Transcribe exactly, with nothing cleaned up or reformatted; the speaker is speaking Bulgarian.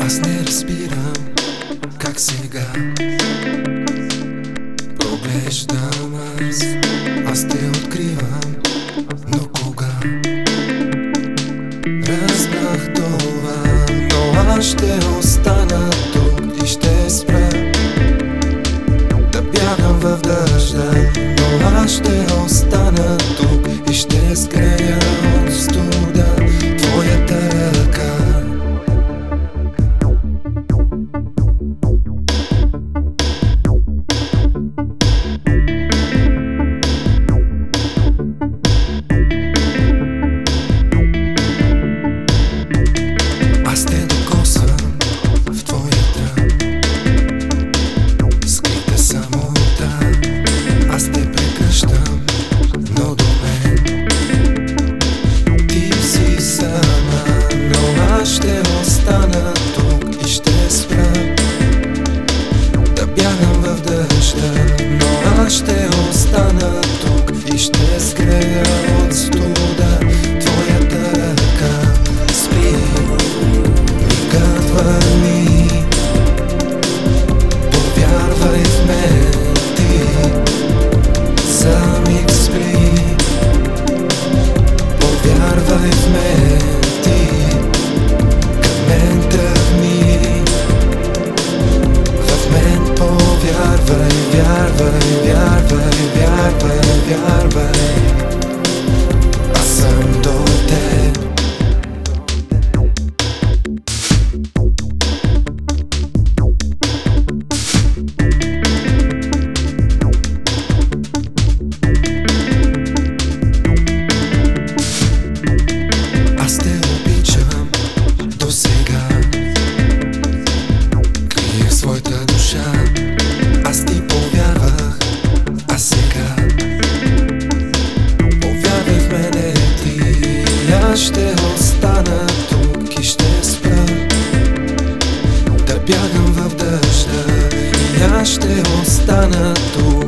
Аз не разбирам как сега поглеждам аз. Аз те откривам, но кога разбрах това, но аз ще остана тук и ще спра да бягам в дъжда. Но аз ще остана тук и ще скрея от студа твоята ръка. Аз те докосвам в твоята скрита самота. Аз те прекръщам, но до мен ти си сама. Но аз ще остана тук и ще спра да бягам в дъжда. Но аз ще остана тук и ще скрея от студа твоята ръка. Спи, върни, повярвай в мен ти. За миг спри, повярвай в мен ти. Към мен тръгни, в мен повярвай. Вярвай, вярвай, вярвай, вярвай. Аз съм до теб. Аз те обичам досега, криех своята душа. Аз ти повярвах, а сега повярвай в мене ти. Аз ще остана тук и ще спра да бягам в дъжда. И аз ще остана тук